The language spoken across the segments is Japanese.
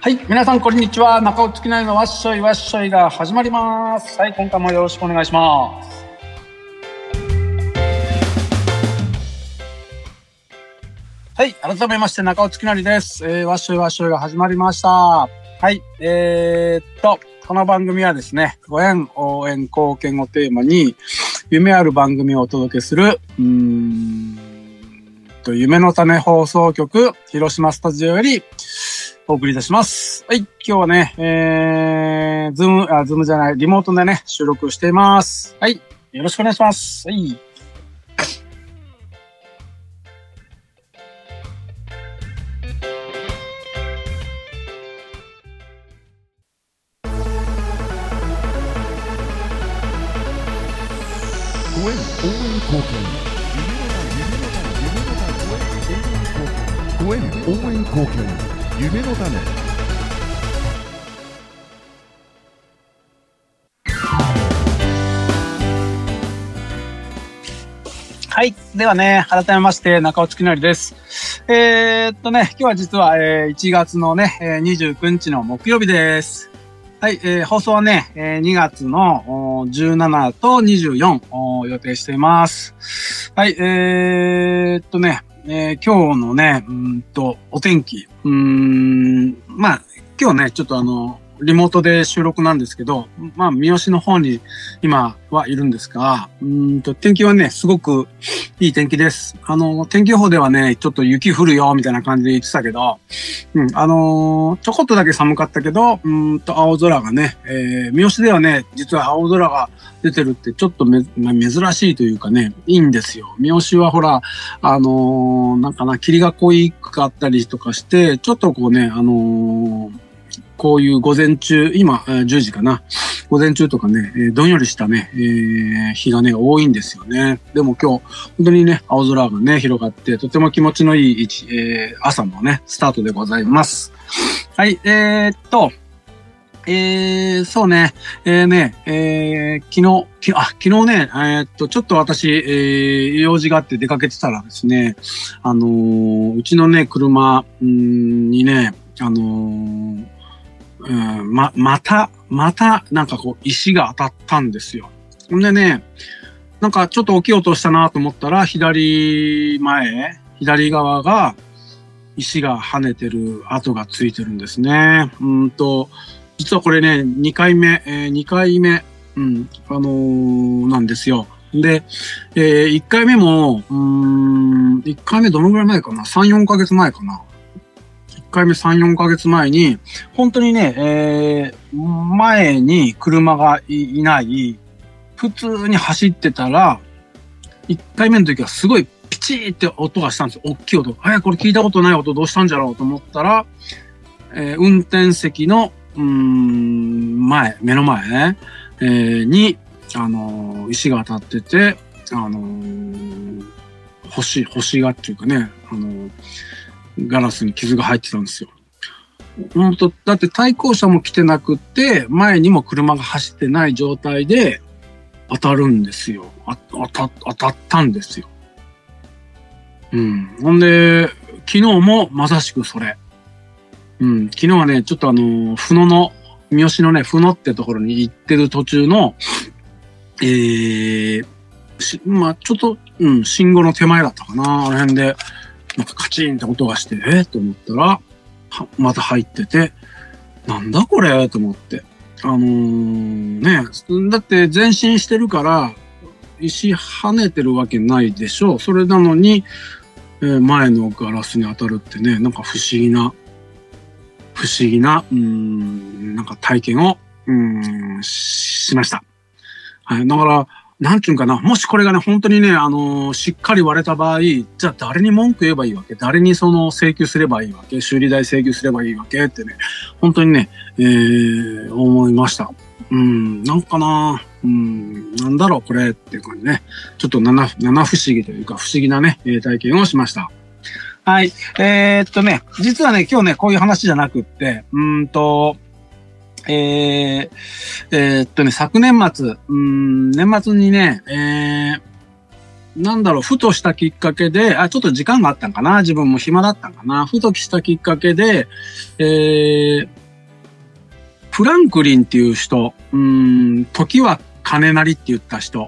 はい、皆さんこんにちは。中尾月内のわっしょいわっしょいが始まります。はい、今回もよろしくお願いします。はい、改めまして中尾月内です。わっしょいわっしょいが始まりました。はい、この番組はですね、ご縁、応援、貢献をテーマに夢ある番組をお届けする夢の種放送局広島スタジオよりお送りいたします。はい、今日はね、ズームじゃない、リモートでね、収録しています。はい、よろしくお願いします。はい。 ご縁応援貢献ご縁応援貢献夢の種。 はい。ではね、改めまして、中尾月則です。今日は実は、1月のね、29日の木曜日です。はい。放送はね、2月の17と24予定しています。はい。今日のね、お天気。まあ、今日ね、ちょっとリモートで収録なんですけど、まあ、三好の方に今はいるんですが、天気はね、すごくいい天気です。天気予報ではね、ちょっと雪降るよ、みたいな感じで言ってたけど、ちょこっとだけ寒かったけど、青空がね、三好ではね、実は青空が出てるってちょっと珍しいというかね、いいんですよ。三好はほら、霧が濃かったりとかして、ちょっとこうね、こういう午前中、今、10時かな。午前中とかね、どんよりしたね、日がね、多いんですよね。でも今日、本当にね、青空がね、広がって、とても気持ちのいい朝のね、スタートでございます。はい、そうね、昨日ね、ちょっと私、用事があって出かけてたらですね、うちのね、車にね、また、なんかこう、石が当たったんですよ。ほんでね、なんかちょっと大きい音したなと思ったら、左側が、石が跳ねてる跡がついてるんですね。実はこれね、2回目、なんですよ。で、1回目も、1回目どのぐらい前かな ?3、4ヶ月前かな。1回目3、4ヶ月前に、本当にね、前に車がいない、普通に走ってたら、1回目の時はすごいピチーって音がしたんですよ。大きい音。これ聞いたことない音どうしたんじゃろうと思ったら、運転席の、目の前、に、石が当たってて、星がっていうかね、ガラスに傷が入ってたんですよ。だって対向車も来てなくって、前にも車が走ってない状態で当たるんですよ。当たったんですよ。ほんで、昨日もまさしくそれ。昨日はね、ちょっと三好のね、ふのってところに行ってる途中の、ちょっと、信号の手前だったかな。あの辺で、なんかカチンって音がして、と思ったら、また入ってて、なんだこれと思って。だって前進してるから、石跳ねてるわけないでしょう。それなのに、前のガラスに当たるってね、なんか不思議な、なんか体験を、しました。はい。だから、なんちゅうんかな。もしこれがね、本当にね、しっかり割れた場合、じゃあ誰に文句言えばいいわけ？誰に請求すればいいわけ？修理代請求すればいいわけ？ってね、本当にね、思いました。なんかな、なんだろうこれっていう感じね。ちょっと七不思議というか不思議なね、体験をしました。はい。実はね、今日ね、こういう話じゃなくって、昨年末、年末にね、 なんだろう、ふとしたきっかけで、ちょっと時間があったんかな、自分も暇だったんかな、ふとしたきっかけで、フランクリンっていう人、時は金なりって言った人、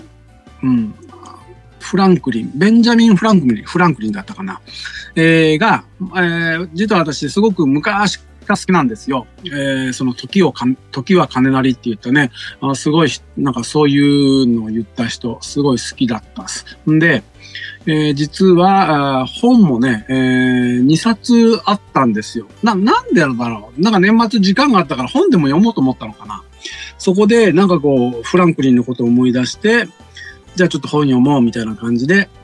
フランクリン、ベンジャミン・フランクリンだったかな、が、実は私すごく昔が好きなんですよ。その時は金なりって言ったね、すごい、なんかそういうのを言った人、すごい好きだったです。んで、実は、本もね、2冊あったんですよ。なんでだろう。なんか年末時間があったから本でも読もうと思ったのかな。そこでなんかこう、フランクリンのことを思い出して、じゃあちょっと本読もうみたいな感じで、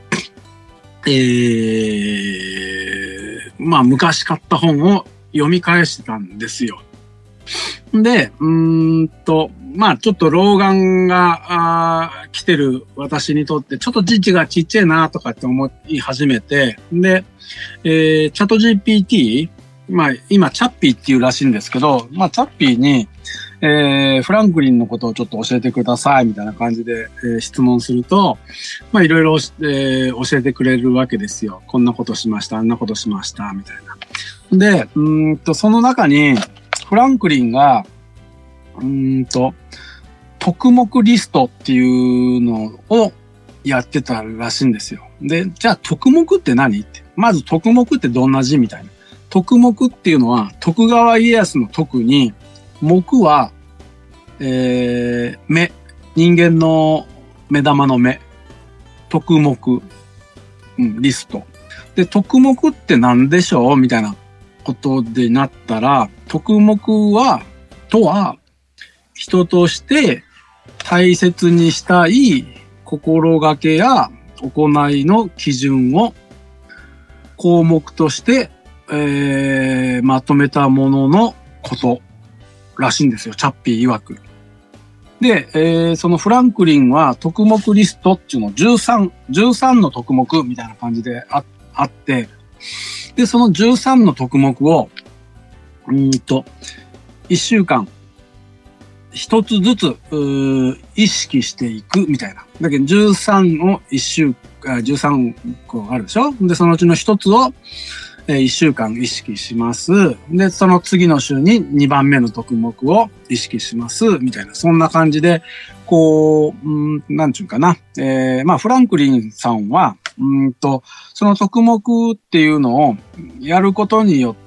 まあ昔買った本を読み返してたんですよ。で、まあちょっと老眼が来てる私にとってちょっと字がちっちゃいなとかって思い始めて、で、チャット GPT、まあ今チャッピーっていうらしいんですけど、まあチャッピーに、フランクリンのことをちょっと教えてくださいみたいな感じで、質問すると、まあいろいろ、教えてくれるわけですよ。こんなことしました、あんなことしました、みたいな。で、その中に、フランクリンが、特目リストっていうのをやってたらしいんですよ。で、じゃあ特目って何って。まず特目ってどんな字みたいな。特目っていうのは、徳川家康の徳に、目は、目。人間の目玉の目。特目。リスト。で、特目って何でしょうみたいなことでなったら、特目とは、人として大切にしたい心がけや行いの基準を項目として、まとめたもののことらしいんですよ。チャッピー曰く。で、そのフランクリンは特目リストっていうのを13の特目みたいな感じであって、で、その13の特目を、1週間、一つずつ、意識していくみたいな。だけど13個あるでしょ？で、そのうちの一つを、1週間意識します。で、その次の週に2番目の特目を意識します。みたいな。そんな感じで、こう、なんちゅうかな。まあ、フランクリンさんは、その特目っていうのをやることによって、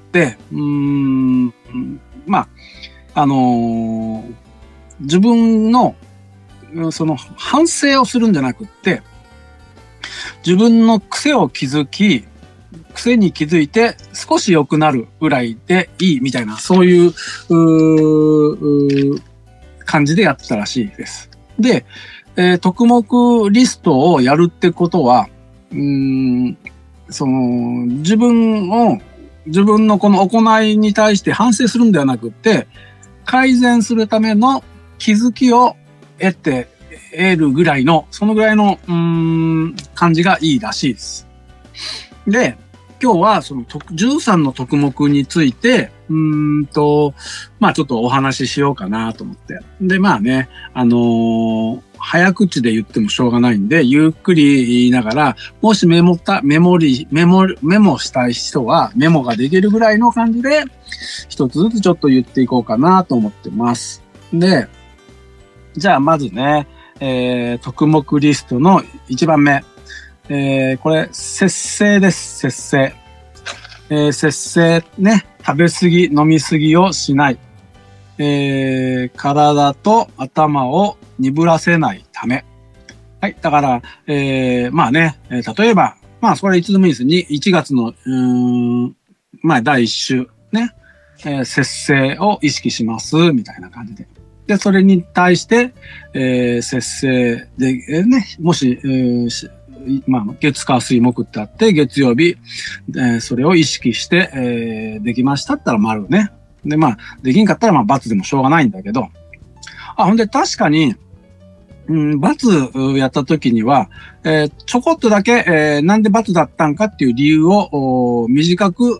まあ、自分の、その反省をするんじゃなくって、自分の癖を癖に気づいて少し良くなるぐらいでいいみたいな、そういう、感じでやってたらしいです。で、特目リストをやるってことは、その、自分のこの行いに対して反省するんではなくって、改善するための気づきを得るぐらいの、そのぐらいの、感じがいいらしいです。で、今日はその13の特目について、まあちょっとお話ししようかなと思って。で、まあね、早口で言ってもしょうがないんで、ゆっくり言いながら、もしメモしたい人はメモができるぐらいの感じで、一つずつちょっと言っていこうかなと思ってます。で、じゃあまずね、特目リストの1番目。これ、節制です、節制。節制ね、食べ過ぎ、飲み過ぎをしない。体と頭を鈍らせないため。はい。だから、まあね、例えば、まあ、それいつでもいいです。1月の、まあ、第1週、ね、節制を意識します、みたいな感じで。で、それに対して、節制で、ね、もし、まあ、月火水木ってあって、月曜日、それを意識して、できましたったら丸ね。で、まあ、できんかったら、まあ、×でもしょうがないんだけど、ほんで、確かに、×やった時には、ちょこっとだけ、なんで×だったんかっていう理由を短く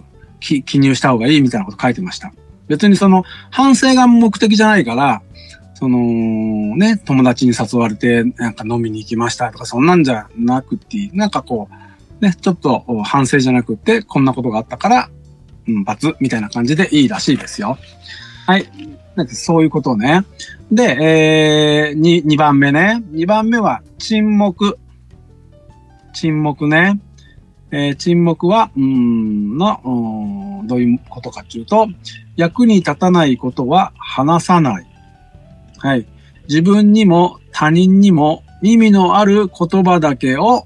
記入した方がいいみたいなこと書いてました。別にその、反省が目的じゃないから、 ね、友達に誘われて、なんか飲みに行きましたとか、そんなんじゃなくて、なんかこう、ね、ちょっと反省じゃなくて、こんなことがあったから、罰みたいな感じでいいらしいですよ。はい。そういうことね。で、2番目ね。2番目は沈黙。沈黙ね。沈黙は、どういうことかというと、役に立たないことは話さない。はい。自分にも他人にも意味のある言葉だけを、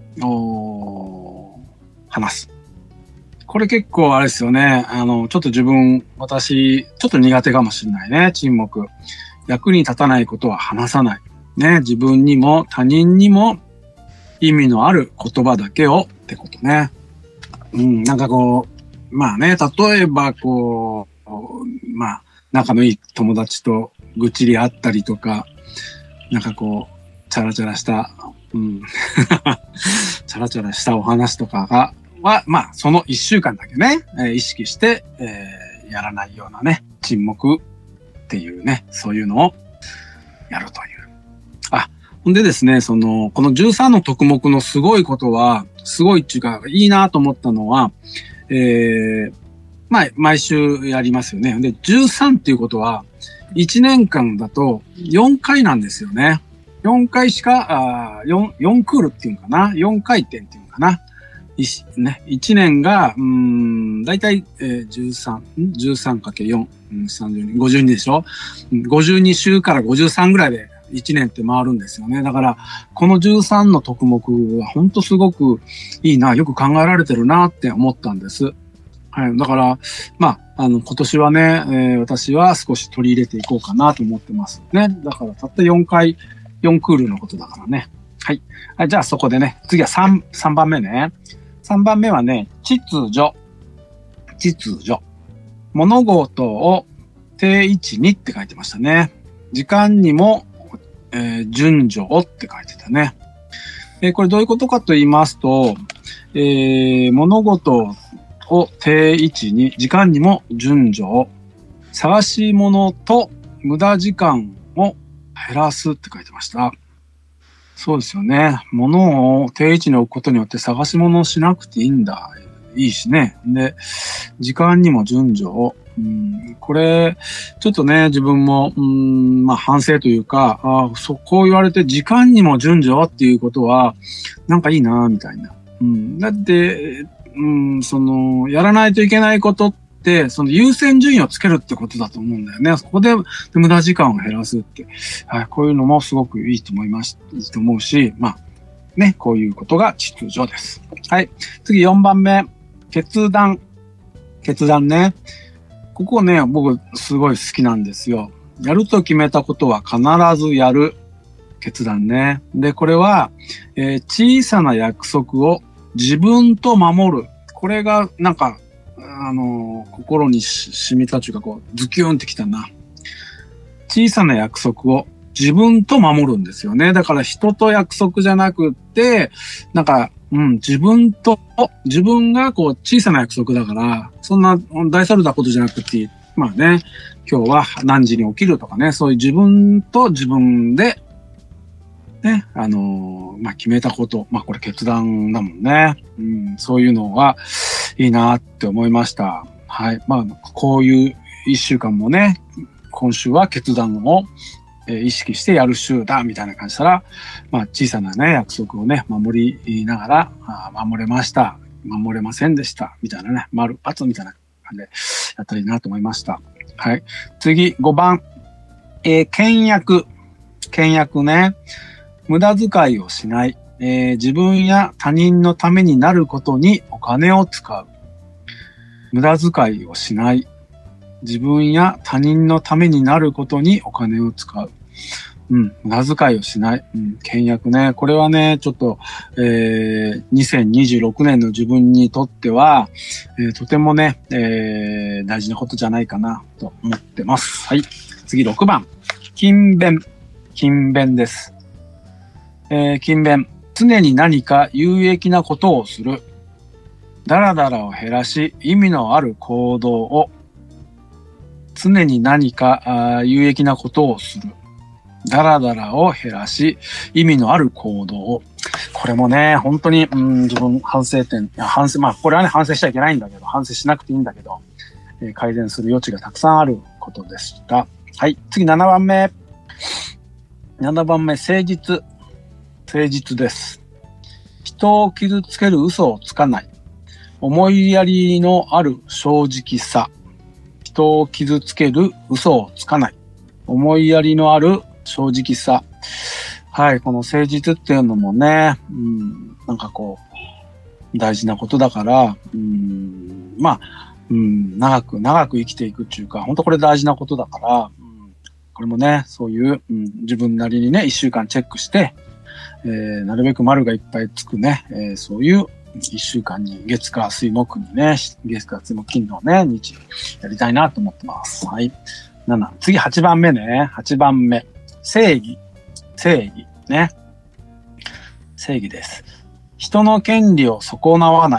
話す。これ結構あれですよね。ちょっと私、ちょっと苦手かもしれないね。沈黙。役に立たないことは話さない。ね。自分にも他人にも意味のある言葉だけをってことね。なんかこう、まあね、例えばこう、まあ、仲のいい友達と愚痴り合ったりとか、なんかこう、チャラチャラした、チャラチャラしたお話とかは、まあ、その1週間だけね、意識して、やらないようなね、沈黙っていうね、そういうのをやるという。ほんでですね、この13の徳目のすごいことは、すごいっていうか、いいなと思ったのは、まあ、毎週やりますよね。で、13っていうことは、1年間だと4回なんですよね。4回しか、4クールっていうのかな ?4 回転っていうのかな1年が、だいたい13×4、32、52でしょ ?52 週から53ぐらいで1年って回るんですよね。だから、この13の徳目は本当すごくいいな、よく考えられてるなって思ったんです。はい。だから、まあ、今年はね、私は少し取り入れていこうかなと思ってますね。だから、たった4回、4クールのことだからね。はい。はい、じゃあそこでね、次は3番目ね。3番目はね、秩序。秩序。物事を定位置にって書いてましたね。時間にも、順序をって書いてたね。これどういうことかと言いますと、物事を定位置に、時間にも順序を、探し物と無駄時間を減らすって書いてました。そうですよね。物を定位置に置くことによって探し物をしなくていいんだ。いいしね。で、時間にも順序を。これ、ちょっとね、自分も、まあ反省というか、こう言われて時間にも順序っていうことは、なんかいいな、みたいな。だって、やらないといけないことって、その優先順位をつけるってことだと思うんだよね。そこで無駄時間を減らすって。はい、こういうのもすごくいいと思うし、まあ、ね、こういうことが秩序です。はい。次4番目。決断。決断ね。ここね、僕すごい好きなんですよ。やると決めたことは必ずやる。決断ね。で、これは、小さな約束を自分と守る。これが、なんか、心に染みたというか、こう、ズキューンってきたな。小さな約束を自分と守るんですよね。だから人と約束じゃなくって、なんか、自分がこう小さな約束だから、そんな大それたことじゃなくて、まあね、今日は何時に起きるとかね、そういう自分と自分で、ね、まあ決めたこと、まあこれ決断だもんね。そういうのがいいなって思いました。はい。まあこういう一週間もね、今週は決断を意識してやる週だみたいな感じしたら、まあ小さなね、約束をね、守りながら、守れました。守れませんでした。みたいなね、丸、×みたいな感じでやったらいいなと思いました。はい。次、5番。倹約。倹約ね。無駄遣いをしない。自分や他人のためになることにお金を使う。無駄遣いをしない。自分や他人のためになることにお金を使う。無駄遣いをしない。倹約ね。これはね、ちょっと、2026年の自分にとっては、とてもね、大事なことじゃないかなと思ってます。はい。次6番。勤勉。勤勉です。勤勉。常に何か有益なことをする。だらだらを減らし、意味のある行動を。常に何か有益なことをする。 ダラダラを減らし、意味のある行動を。これもね、本当に、自分反省点、これはね、反省しちゃいけないんだけど、反省しなくていいんだけど、改善する余地がたくさんあることでした。はい、次7番目。7番目、誠実。誠実です。人を傷つける嘘をつかない。思いやりのある正直さ。人を傷つける嘘をつかない。思いやりのある正直さ。はい、この誠実っていうのもね、なんかこう、大事なことだから、長く生きていくっていうか、本当これ大事なことだから、これもね、そういう、自分なりにね、1週間チェックして、なるべく丸がいっぱいつくね、そういう1週間に月火水木にね、月火水木金のね、日やりたいなと思ってます。はい。次8番目ね。8番目。正義ね。正義です。人の権利を損なわない。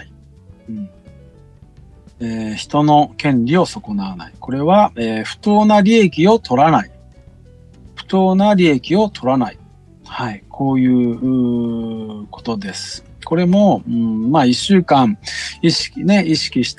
人の権利を損なわない。これは、不当な利益を取らない。不当な利益を取らない。はい。こういうことです。これも、1週間意識して、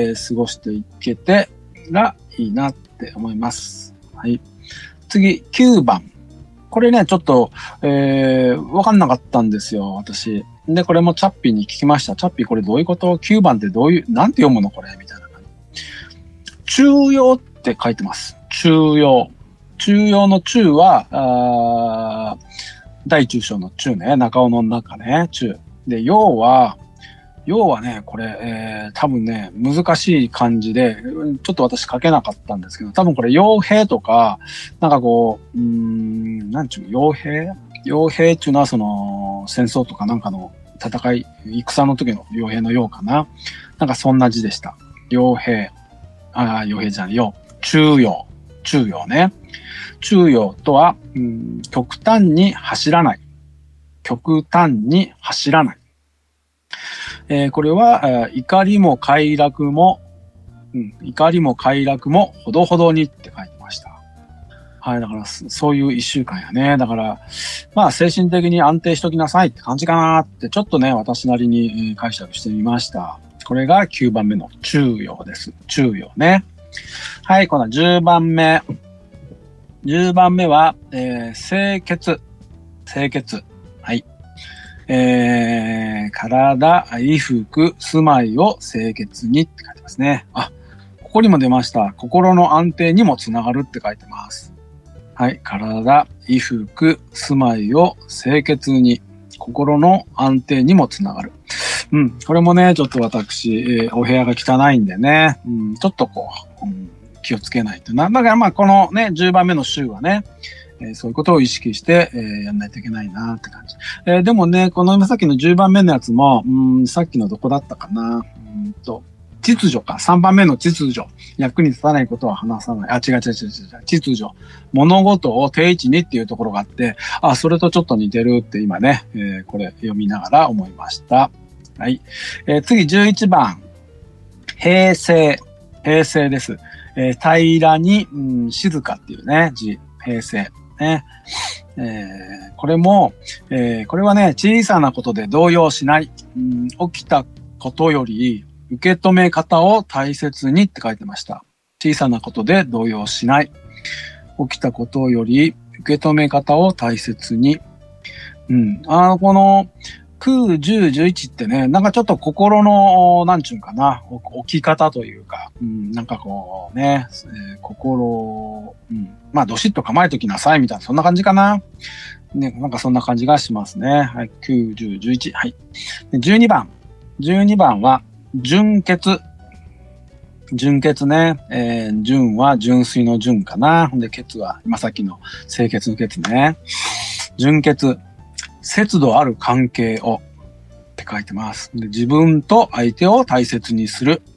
過ごしていけてらいいなって思います。はい。次、9番。これね、ちょっと、わかんなかったんですよ、私。で、これもチャッピーに聞きました。チャッピーこれどういうこと ?9 番ってなんて読むのこれみたいな感じ。中庸って書いてます。中庸。中庸の中は、大中小の中ね。中尾の中ね。中。で、要はね、これ、多分ね、難しい漢字で、ちょっと私書けなかったんですけど、多分これ、傭兵とか、なんかこう、なんちゅうの、傭兵っていうのはその、戦争とかなんかの戦い、戦の時の傭兵の傭かな。なんかそんな字でした。傭兵じゃない、中庸ね。中庸とは、極端に走らない。極端に走らない。これは、怒りも快楽もほどほどにって書いてました。はい、だからそういう一週間やね。だから、精神的に安定しときなさいって感じかなってちょっとね、私なりに解釈してみました。これが9番目の中庸です。中庸ね。はい、この10番目。10番目は、清潔。はい。体、衣服、住まいを清潔にって書いてますね。ここにも出ました。心の安定にもつながるって書いてます。はい。体、衣服、住まいを清潔に、心の安定にもつながる。これもね、ちょっと私、お部屋が汚いんでね、ちょっとこう、気をつけないとな。だからこのね、10番目の週はね、そういうことを意識して、やんないといけないなって感じ。でもね、このさっきの10番目のやつも、さっきのどこだったかな。秩序か。3番目の秩序。役に立たないことは話さない。違う。秩序。物事を定位置にっていうところがあって、それとちょっと似てるって今ね、これ読みながら思いました。はい。次11番。平成です。平らに、静かっていうね、字。平成。ね。これも、これはね、小さなことで動揺しない。起きたことより、受け止め方を大切にって書いてました。小さなことで動揺しない。起きたことより、受け止め方を大切に。この、9、10、11ってね、なんかちょっと心の、なんちゅうんかな、置き方というか、なんかこうね、心、どしっと構えときなさいみたいな、そんな感じかな。ね、なんかそんな感じがしますね。はい、9、10、11。はい。12番。12番は、純潔。純潔ね。純は純粋の純かな。で、潔は、今さっきの清潔の潔ね。純潔。節度ある関係をって書いてます。で、自分と相手を大切にする。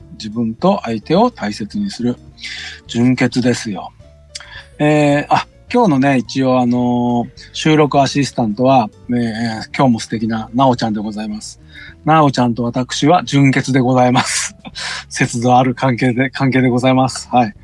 純潔ですよ。今日のね、一応収録アシスタントは、今日も素敵ななおちゃんでございます。なおちゃんと私は純潔でございます。節度ある関係でございます。はい。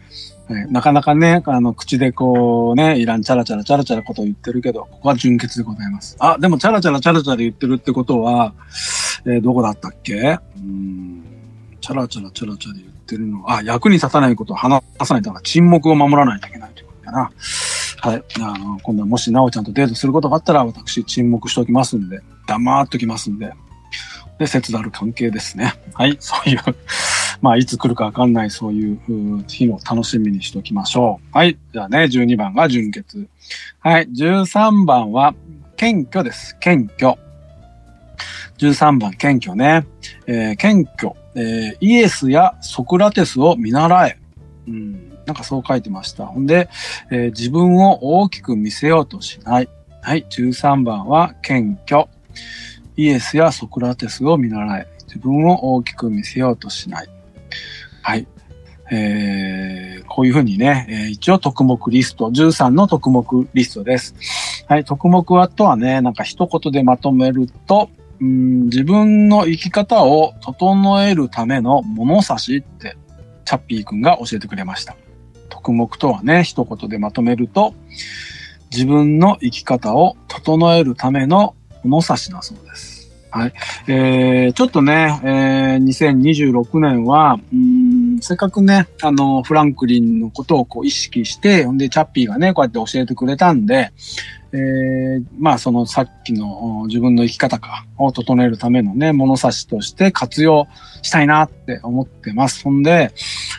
なかなかね、口でこうね、いらんチャラチャラことを言ってるけど、ここは純潔でございます。あ、でもチャラチャラ言ってるってことは、どこだったっけ？チャラチャラ言ってるのは、役に立たないことを話さないとか、沈黙を守らないといけないということだな。はい。今度はもしなおちゃんとデートすることがあったら、私沈黙しておきますんで、黙っときますんで、で、切なる関係ですね。はい。そういう、いつ来るかわかんないそういう日の楽しみにしておきましょう。はい。じゃあね、12番が純潔。はい。13番は、謙虚です。謙虚。13番、謙虚ね。謙虚。イエスやソクラテスを見習え。なんかそう書いてました。ほんで、自分を大きく見せようとしない。はい。13番は、謙虚。イエスやソクラテスを見習え。自分を大きく見せようとしない。はい。こういうふうにね、一応特目リスト、13の特目リストです。はい。特目はとはね、なんか一言でまとめると、自分の生き方を整えるための物差しってチャッピーくんが教えてくれました。特目とはね、一言でまとめると、自分の生き方を整えるための物差しだそうです。はい。ちょっとね、2026年は、せっかくね、フランクリンのことをこう意識して、ほんで、チャッピーがね、こうやって教えてくれたんで、そのさっきの自分の生き方を整えるためのね、物差しとして活用したいなって思ってます。ほんで、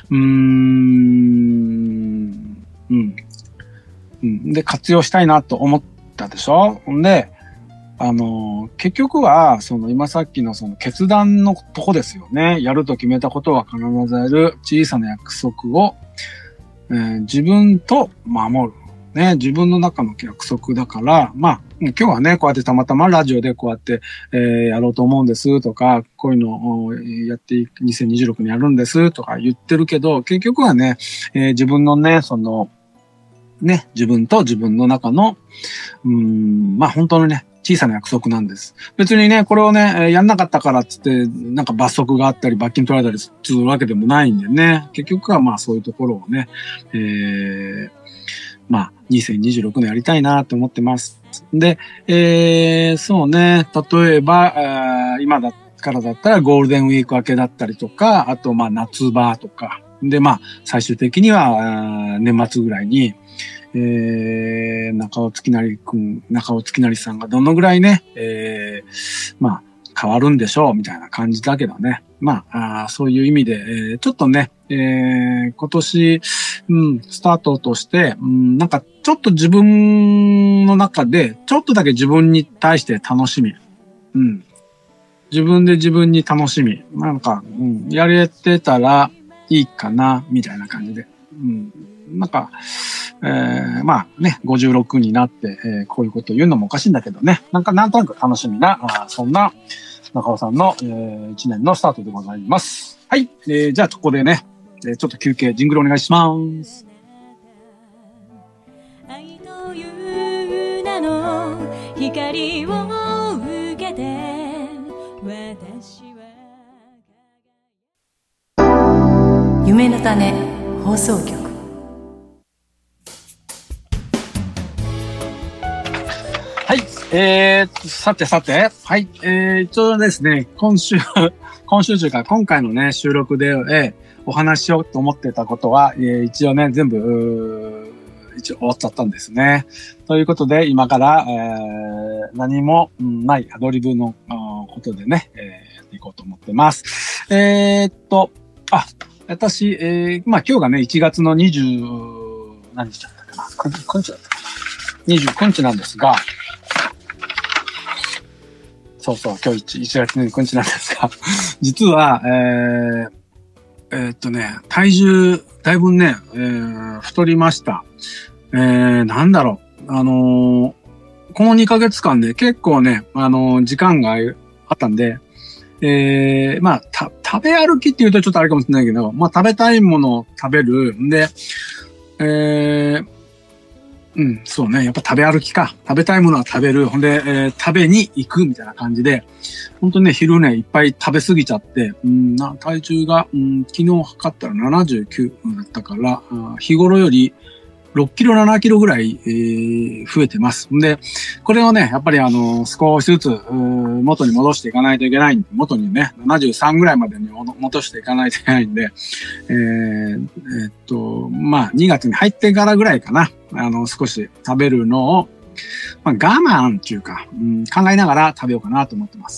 で、活用したいなと思ったでしょ？ほんで、結局は、今さっきの決断のとこですよね。やると決めたことは必ずやる小さな約束を、自分と守る。ね、自分の中の約束だから、今日はね、こうやってたまたまラジオでこうやって、やろうと思うんですとか、こういうのをやって2026年やるんですとか言ってるけど、結局はね、自分のね、自分と自分の中の、本当のね、小さな約束なんです。別にね、これをね、やんなかったからっつって、なんか罰則があったり、罰金取られたりするわけでもないんでね、結局はそういうところをね、2026年やりたいなと思ってます。で、そうね、例えば、今からだったらゴールデンウィーク明けだったりとか、あと夏場とか、で最終的には年末ぐらいに、中尾月成さんがどのぐらいね、変わるんでしょうみたいな感じだけどね。そういう意味で、ちょっとね、今年、スタートとして、なんかちょっと自分の中で、ちょっとだけ自分に対して楽しみ。自分で自分に楽しみ。なんか、やれてたらいいかな、みたいな感じで。なんか、56になって、こういうことを言うのもおかしいんだけどね。なんとなく楽しみな、そんな中尾さんの、1年のスタートでございます。はい。じゃあ、ここでね、ちょっと休憩、ジングルお願いします。 愛という名の光を受けて、私は夢の種放送局。 はい。さて。はい。一応ですね、今週というか、今回のね、収録で、お話ししようと思ってたことは、一応ね、全部、終わっちゃったんですね。ということで、今から、何もないアドリブのことでね、やっていこうと思ってます。私、今日がね、1月の何日だったかな ?9 日だったかな ?29 日なんですが、今日1月29日なんですが、実は、体重、だいぶね、太りました。なんだろう。この2ヶ月間で結構ね、時間があったんで、食べ歩きって言うとちょっとあれかもしれないけど、食べたいものを食べる。んで、 そうね。やっぱ食べ歩きか。食べたいものは食べる。ほんで、食べに行くみたいな感じで、本当にね、昼ね、いっぱい食べ過ぎちゃって、体重が、昨日測ったら79だったから、日頃より6キロ、7キロぐらい、増えてます。んで、これをね、やっぱり少しずつ、元に戻していかないといけないんで、元にね、73ぐらいまでに戻していかないといけないんで、2月に入ってからぐらいかな、少し食べるのを、我慢っていうか、考えながら食べようかなと思ってます。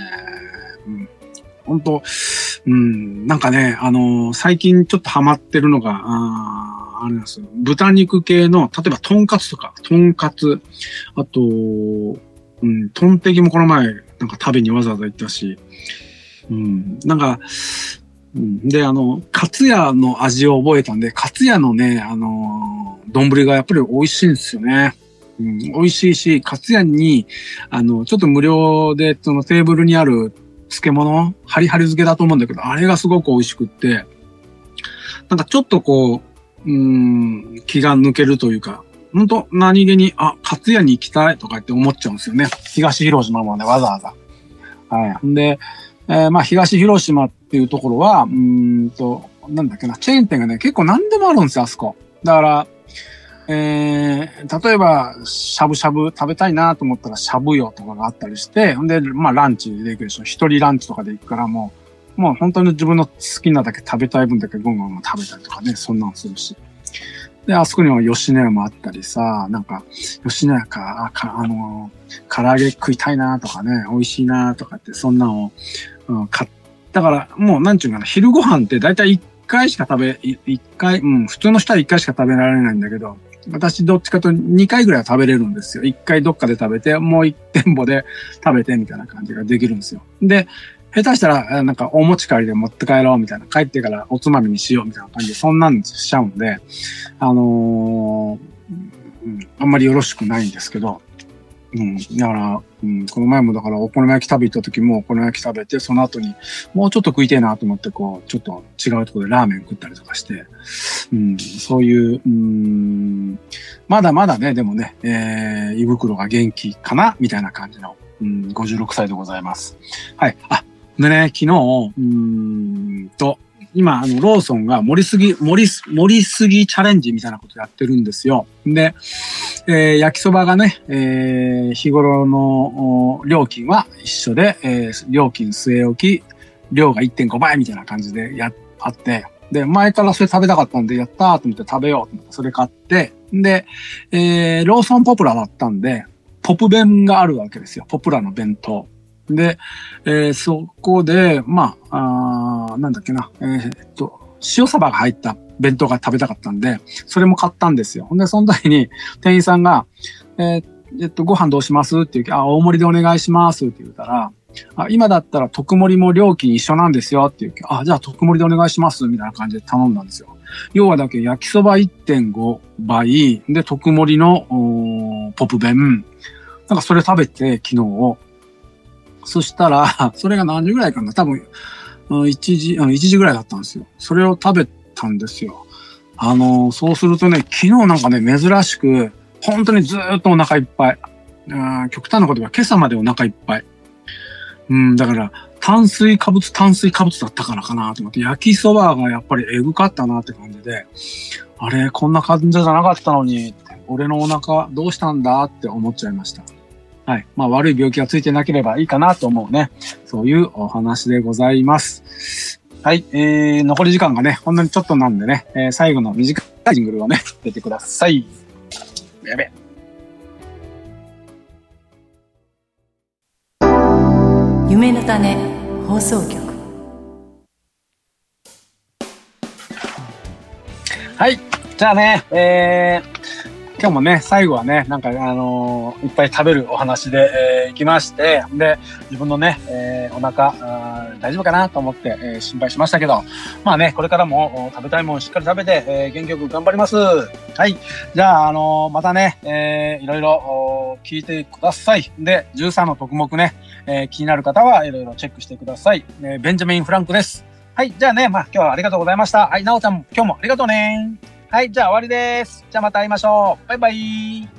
本当、なんかね、最近ちょっとハマってるのが、あれなんですよ。豚肉系の、例えば、とんかつとか、あと、トンテキもこの前、なんか食べにわざわざ行ったし、なんか、で、カツヤの味を覚えたんで、カツヤのね、丼がやっぱり美味しいんですよね。美味しいし、カツヤに、ちょっと無料で、そのテーブルにある漬物、ハリハリ漬けだと思うんだけど、あれがすごく美味しくって、なんかちょっとこう、気が抜けるというか、ほんと何気に、カツヤに行きたいとかって思っちゃうんですよね。東広島もね、わざわざ。はい。で、東広島っていうところは、なんだっけな、チェーン店がね、結構何でもあるんですよ、あそこ。だから、例えば、しゃぶしゃぶ食べたいなと思ったら、しゃぶよとかがあったりして、んで、ランチで行くでしょ。一人ランチとかで行くからもう本当に自分の好きなだけ食べたい分だけゴンゴン食べたりとかね、そんなのするし。で、あそこには吉野家もあったりさ、なんか、吉野家唐揚げ食いたいなとかね、美味しいなとかって、そんなのを、買ったから、もうなんちゅうかな、昼ご飯ってだいたい1回しか普通の人は1回しか食べられないんだけど、私どっちかと2回ぐらいは食べれるんですよ。1回どっかで食べて、もう1店舗で食べてみたいな感じができるんですよ。で、下手したら、なんかお持ち帰りで持って帰ろうみたいな、帰ってからおつまみにしようみたいな感じで、そんなんしちゃうんで、あんまりよろしくないんですけど、だから、この前もだからお好み焼き食べ行った時もお好み焼き食べて、その後にもうちょっと食いてえなと思って、こう、ちょっと違うところでラーメン食ったりとかして、そういう、まだまだね、でもね、胃袋が元気かなみたいな感じの、56歳でございます。はい。でね、昨日、今、ローソンが盛りすぎチャレンジみたいなことやってるんですよ。で、焼きそばがね、日頃の料金は一緒で、料金据え置き、量が 1.5 倍みたいな感じであって、で、前からそれ食べたかったんで、やったーと思って食べようと思って、それ買って、で、ローソンポプラだったんで、ポプ弁があるわけですよ。ポプラの弁当。で、そこで、なんだっけな、塩サバが入った弁当が食べたかったんで、それも買ったんですよ。で、その時に店員さんが、ご飯どうしますって言う大盛りでお願いしますって言ったら、今だったら特盛りも料金一緒なんですよって言うじゃあ特盛りでお願いしますみたいな感じで頼んだんですよ。要はだけ焼きそば 1.5 倍で特盛りのポプ弁。なんかそれ食べて昨日。そしたら、それが何時ぐらいかな多分、1時ぐらいだったんですよ。それを食べたんですよ。そうするとね、昨日なんかね、珍しく、本当にずーっとお腹いっぱい。極端なことは今朝までお腹いっぱい。だから、炭水化物だったからかなと思って、焼きそばがやっぱりエグかったなって感じで、あれ、こんな感じじゃなかったのに、俺のお腹どうしたんだって思っちゃいました。はい。悪い病気がついてなければいいかなと思うね。そういうお話でございます。はい。残り時間がね、ほんのにちょっとなんでね、最後の短いジングルをね、出てください。やべ。 夢の種放送局。 はい。じゃあね、今日もね、最後はね、なんかいっぱい食べるお話で、行きまして、で、自分のね、お腹大丈夫かなと思って、心配しましたけど、これからも食べたいものしっかり食べて、元気よく頑張ります。はい。じゃあ、またね、いろいろ聞いてください。で、13の特目ね、気になる方はいろいろチェックしてください。ベンジャミン・フランクです。はい。じゃあね、今日はありがとうございました。はい。なおちゃん、今日もありがとうね。 はい、じゃあ終わりです。じゃあまた会いましょう。バイバイ。